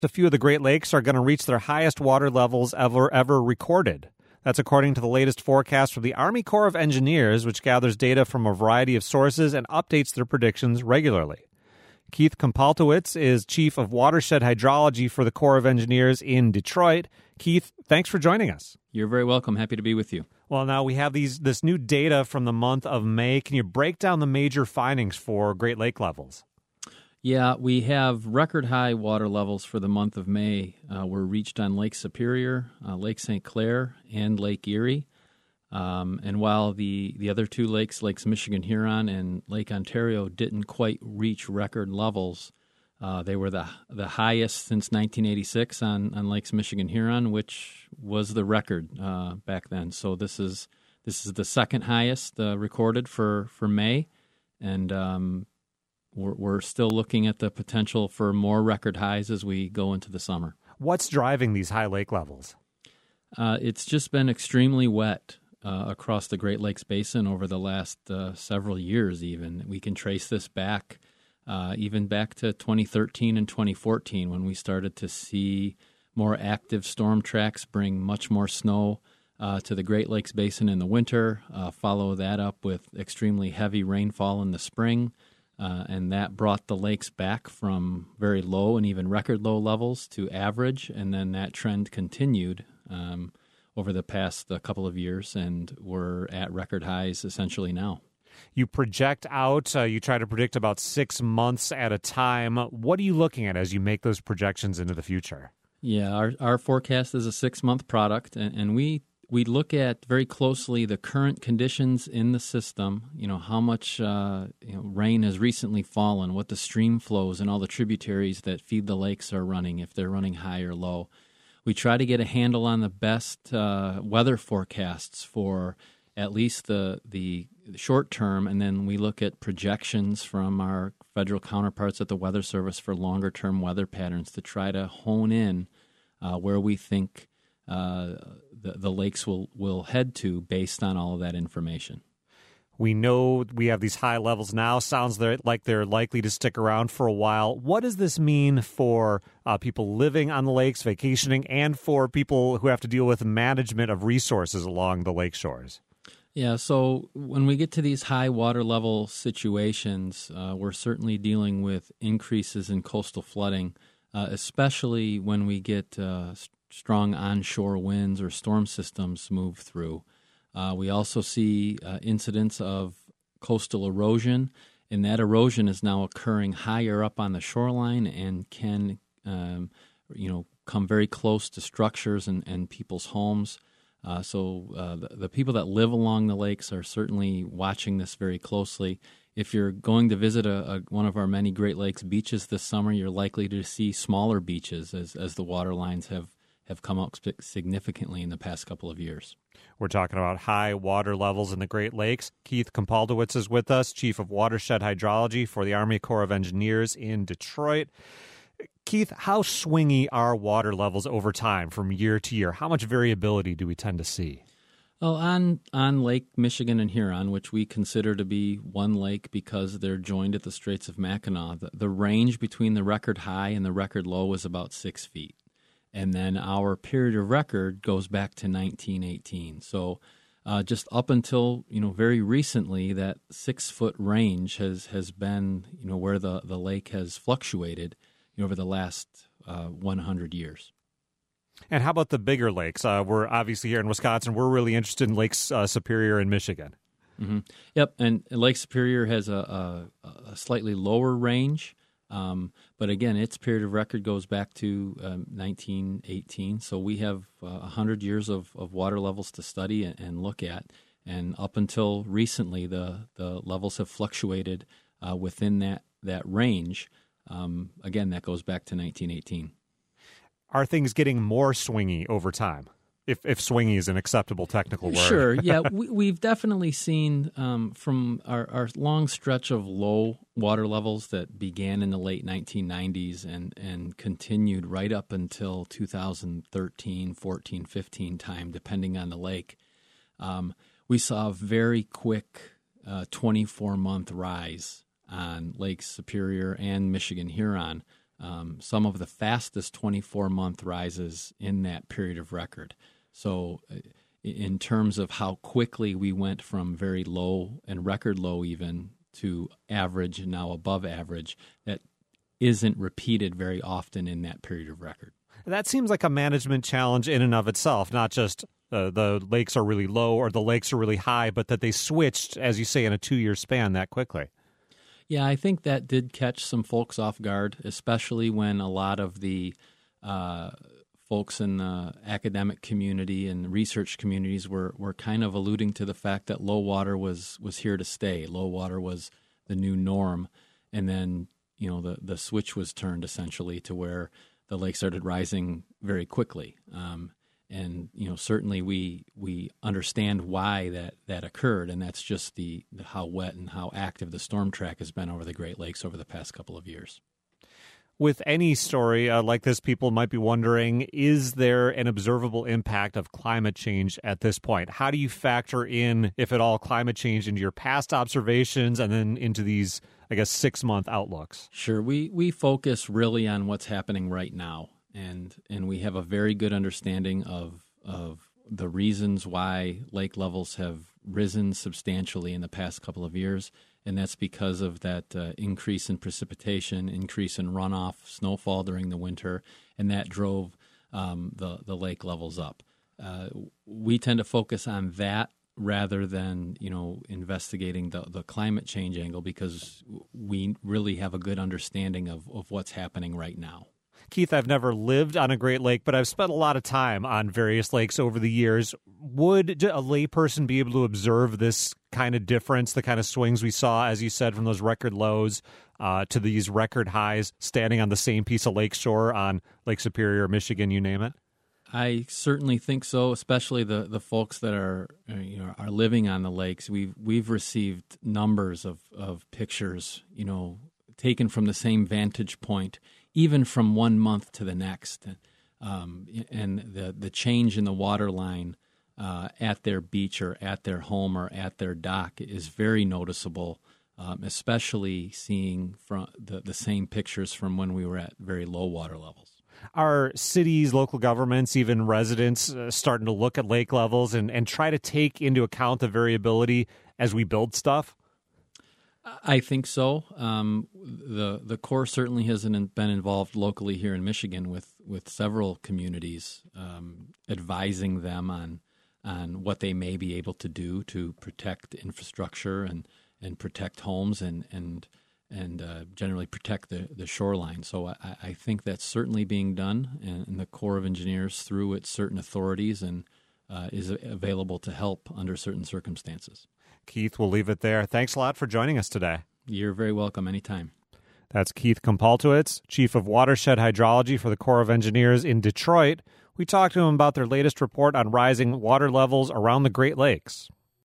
A few of the Great Lakes are going to reach their highest water levels ever recorded. That's according to the latest forecast from the Army Corps of Engineers, which gathers data from a variety of sources and updates their predictions regularly. Keith Kompaltowitz is Chief of Watershed Hydrology for the Corps of Engineers in Detroit. Keith, thanks for joining us. You're very welcome. Happy to be with you. Well, now we have this new data from the month of May. Can you break down the major findings for Great Lake levels? Yeah, we have record high water levels for the month of May. Were reached on Lake Superior, Lake St. Clair, and Lake Erie. And while the other two lakes, Lakes Michigan Huron and Lake Ontario, didn't quite reach record levels, they were the highest since 1986 on Lakes Michigan Huron, which was the record back then. So this is the second highest recorded for May, and we're still looking at the potential for more record highs as we go into the summer. What's driving these high lake levels? It's just been extremely wet across the Great Lakes Basin over the last several years even. We can trace this back even back to 2013 and 2014 when we started to see more active storm tracks bring much more snow to the Great Lakes Basin in the winter, follow that up with extremely heavy rainfall in the spring. And that brought the lakes back from very low and even record low levels to average, and then that trend continued over the past couple of years, and we're at record highs essentially now. You project out, you try to predict about 6 months at a time. What are you looking at as you make those projections into the future? Yeah, our forecast is a 6-month product, and we look at very closely the current conditions in the system, how much rain has recently fallen, what the stream flows and all the tributaries that feed the lakes are running, if they're running high or low. We try to get a handle on the best weather forecasts for at least the short term, and then we look at projections from our federal counterparts at the Weather Service for longer-term weather patterns to try to hone in where we think the lakes will head to based on all of that information. We know we have these high levels now. Sounds like they're likely to stick around for a while. What does this mean for people living on the lakes, vacationing, and for people who have to deal with management of resources along the lake shores? Yeah, so when we get to these high water level situations, we're certainly dealing with increases in coastal flooding, especially when we get strong onshore winds or storm systems move through. We also see incidents of coastal erosion, and that erosion is now occurring higher up on the shoreline and can, come very close to structures and people's homes. So the people that live along the lakes are certainly watching this very closely. If you're going to visit one of our many Great Lakes beaches this summer, you're likely to see smaller beaches as the water lines have come up significantly in the past couple of years. We're talking about high water levels in the Great Lakes. Keith Kompaltowitz is with us, Chief of Watershed Hydrology for the Army Corps of Engineers in Detroit. Keith, how swingy are water levels over time from year to year? How much variability do we tend to see? Well, on Lake Michigan and Huron, which we consider to be one lake because they're joined at the Straits of Mackinac, the range between the record high and the record low is about 6 feet. And then our period of record goes back to 1918. So just up until very recently, that 6-foot range has been where the lake has fluctuated over the last 100 years. And how about the bigger lakes? We're obviously here in Wisconsin. We're really interested in Lakes Superior and Michigan. Mm-hmm. Yep, and Lake Superior has a slightly lower range. But again, its period of record goes back to 1918. So we have 100 years of water levels to study and look at. And up until recently, the levels have fluctuated within that range. Again, that goes back to 1918. Are things getting more swingy over time? If swingy is an acceptable technical word. Sure, yeah. We've definitely seen from our long stretch of low water levels that began in the late 1990s and continued right up until 2013, 14, 15 time, depending on the lake. We saw a very quick 24-month rise on Lake Superior and Michigan Huron some of the fastest 24-month rises in that period of record. So in terms of how quickly we went from very low and record low even to average and now above average, that isn't repeated very often in that period of record. That seems like a management challenge in and of itself, not just the lakes are really low or the lakes are really high, but that they switched, as you say, in a 2-year span that quickly. Yeah, I think that did catch some folks off guard, especially when a lot of the folks in the academic community and research communities were kind of alluding to the fact that low water was here to stay. Low water was the new norm. And then, the switch was turned essentially to where the lake started rising very quickly. And certainly we understand why that occurred, and that's just the how wet and how active the storm track has been over the Great Lakes over the past couple of years. With any story like this, people might be wondering, is there an observable impact of climate change at this point? How do you factor in, if at all, climate change into your past observations and then into these, 6-month outlooks? Sure. We focus really on what's happening right now, and we have a very good understanding of the reasons why lake levels have risen substantially in the past couple of years. And that's because of that increase in precipitation, increase in runoff, snowfall during the winter, and that drove the lake levels up. We tend to focus on that rather than investigating the climate change angle, because we really have a good understanding of what's happening right now. Keith, I've never lived on a Great Lake, but I've spent a lot of time on various lakes over the years. Would a layperson be able to observe this kind of difference, the kind of swings we saw, as you said, from those record lows to these record highs, standing on the same piece of lake shore on Lake Superior, Michigan, you name it? I certainly think so, especially the folks that are living on the lakes. We've received numbers of pictures, taken from the same vantage point, even from 1 month to the next, and the change in the water line at their beach or at their home or at their dock is very noticeable, especially seeing from the same pictures from when we were at very low water levels. Are cities, local governments, even residents starting to look at lake levels and try to take into account the variability as we build stuff? I think so. The Corps certainly has been involved locally here in Michigan with several communities, advising them on what they may be able to do to protect infrastructure and protect homes and generally protect the shoreline. So I think that's certainly being done, and the Corps of Engineers, through its certain authorities, and is available to help under certain circumstances. Keith, we'll leave it there. Thanks a lot for joining us today. You're very welcome anytime. That's Keith Kompaltowitz, Chief of Watershed Hydrology for the Corps of Engineers in Detroit. We talked to him about their latest report on rising water levels around the Great Lakes.